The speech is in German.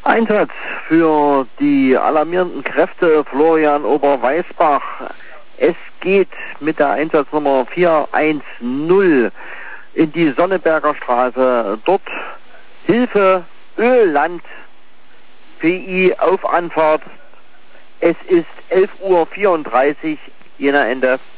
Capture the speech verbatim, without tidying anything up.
Einsatz für die alarmierenden Kräfte Florian Oberweisbach. Es geht mit der Einsatznummer vier eins null in die Sonneberger Straße. Dort Hilfe Ölland P I auf Anfahrt. Es ist elf Uhr vierunddreißig, jener Ende.